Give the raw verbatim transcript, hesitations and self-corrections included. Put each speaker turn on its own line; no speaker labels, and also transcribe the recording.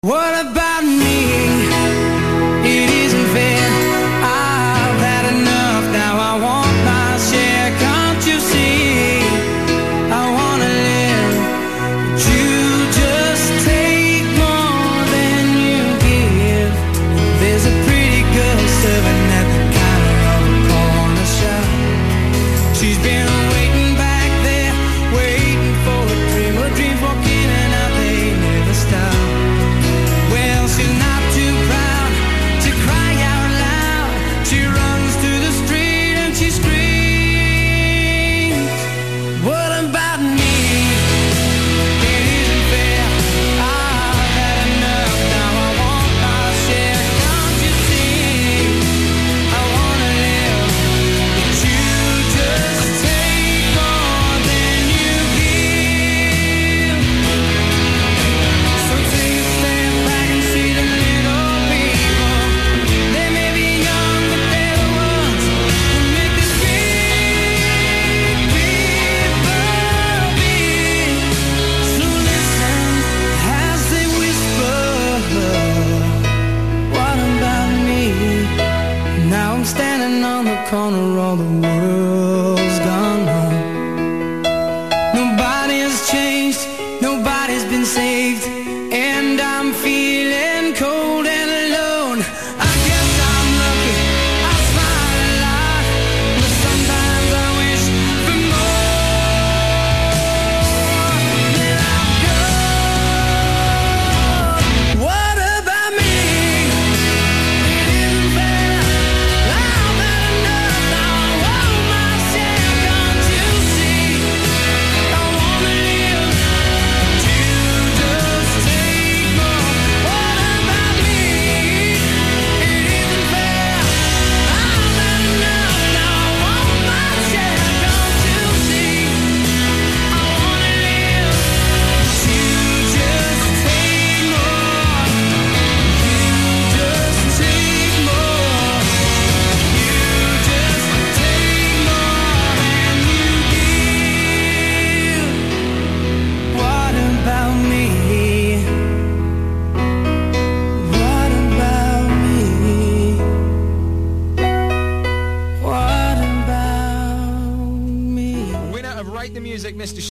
What about me? It isn't fair. I've had enough. Now I want my share. Can't you see? I wanna live, but you just take more than you give. There's a pretty girl serving at the counter of a corner shop. She's been waiting back there, waiting for a dream. Her dreams walk in and out, they never stop. Well, she's not too proud to cry out loud. She runs to the street and she screams. What about me? It isn't fair. I've had enough. Now I want my share. Can't you see? I wanna live, but you just take more than you give. So take a step back and see the little people. They may be young, but they're the ones who make this big people big. So listen as they whisper. What about me? Now I'm standing on the corner, all the world's gone home. Nobody has changed, nobody's been saved, and I'm feeling cold and alone. I guess I'm lucky, I smile a lot, but sometimes I wish for more. Then I'll go. What about me? It isn't fair. I've had enough. Now I want my share. Can't you see? I wanna live, but you just take more. What about me? It isn't fair. I've had enough. Now I want my share. Can't you see? I wanna live, but you just take more. You just take more. You just take more than you give. What about me? What about me? What about me?
Winner of Rate the Music, Mister